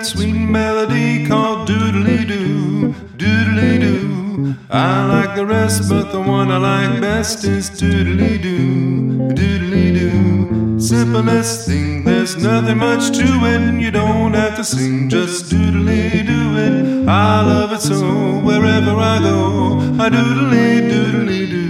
that sweet melody called doodly-doo, doodly-doo. I like the rest, but the one I like best is doodly-doo, doodly-doo. Simplest thing, there's nothing much to it. You don't have to sing, just doodly-doo it. I love it so, wherever I go, I doodly-doodly-doo.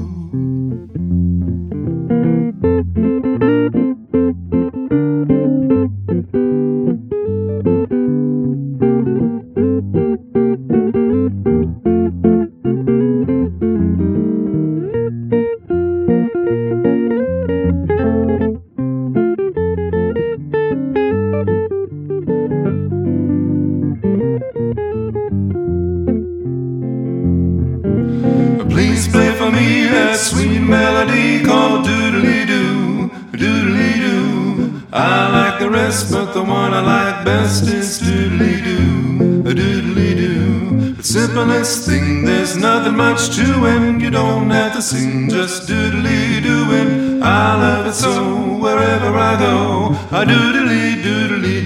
Please play for me that sweet melody called doodly-doo, doodly-doo. I like the rest, but the one I like best is doodly-doo, doodly-doo. The simplest thing, there's nothing much to it. You don't have to sing, just doodly-doo it. I love it so, wherever I go, I doodly-doodly.